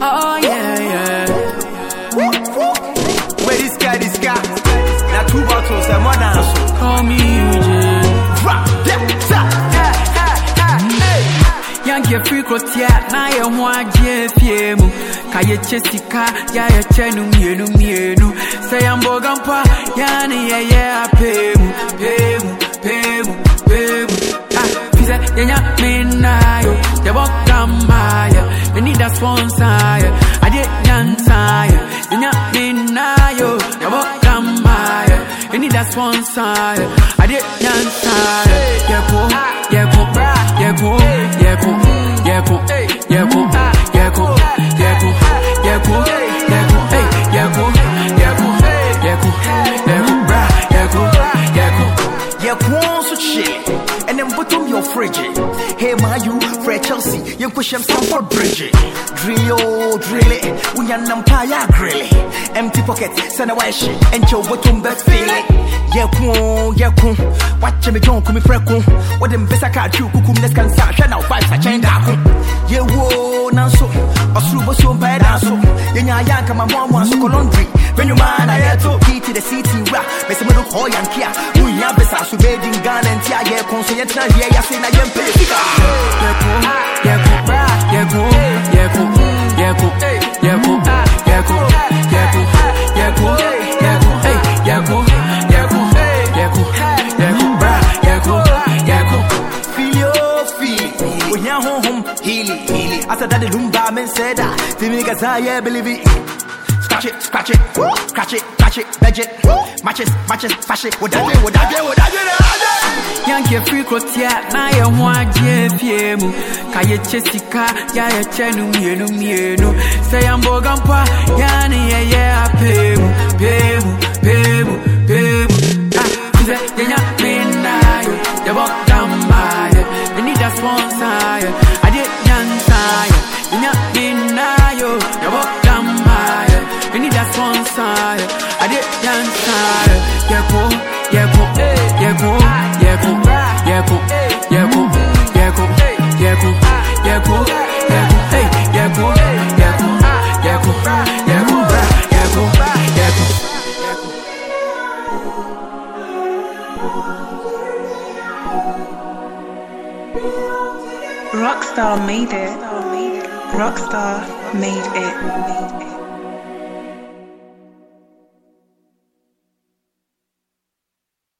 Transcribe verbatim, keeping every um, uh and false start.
Oh yeah, yeah. Where this guy, this guy? Now two bottles and one dance. Call me U J. Rock, yeah, yeah, yeah, hey. Young get free crotia, na ye one J P M. Kaye Chesika, ya ye chenu mienu mienu. Say I'm bogampa, yani ya ya pemu, pemu, pemu, pemu. Ah, fize yenya minayo, ya bogamaya. You need a sponsor, I did nyansaya. Yenya minayo, ya bogamaya. You need a sponsor, I did nyansaya. Yeko, yeko, yeko, yeko, yeko, yeko, yeko, yeko, yeko, yeko, hey, yeko, yeko, yeko, yeko, bra, yeko, yeko. Yeko so shit, and then bottom your fridge. Hey, my you, Fred Chelsea, you push him Stamford Bridge. Drill, drill it, we are Nampaya grill it. Empty pocket, send a wash, and your bottom best feel it. Yeko, yeko, watch me don't come freckle. What them best I can't you, cuckoo, let's can start, shut out vibes, I change that. Ye wo, Nanso, or Subo so bad, so. Yenya Yanka, my mom wants to laundry. When you man, I had to eat to the city rap, Mister Middle Hoy and Kia. We have the Sasu Beijing Gun and Tia, yeah, consent, yeah, yeah, say, I am pay. Yeko, yeko, yeko, yeko, yeko, yeko, yeko, yeko, yeko, hey, yeko, yeko, yeko, yeko, bra, yeko, yeko. Feel your feel, when you're home, heal it, heal it. After that, the Lumba men said that, the niggas I yeah, believe it. Scratch it, scratch it, scratch it, scratch it, veg it, matches, matches, fash it, what I do, what I do, what I do. Young get free crotia, na ye one J P M. Kaye Chesika, ya ye chenu mienu mienu. Say I'm bogampa, yani ye ye pemu, pemu, pemu, pemu. Ah, fize yenya minayo, ya bogamaya. You need a sponsor, I did nyansaya. Yenya minayo, ya bogamaya. You need a sponsor, I did nyansaya. Yeko, yeko, yeko, yeko, yeko, yeko, yeko, yeko, yeko, yeko, hey, yeko, yeko, yeko, yeko, yeko, yeko. Rockstar made it. Rockstar made it.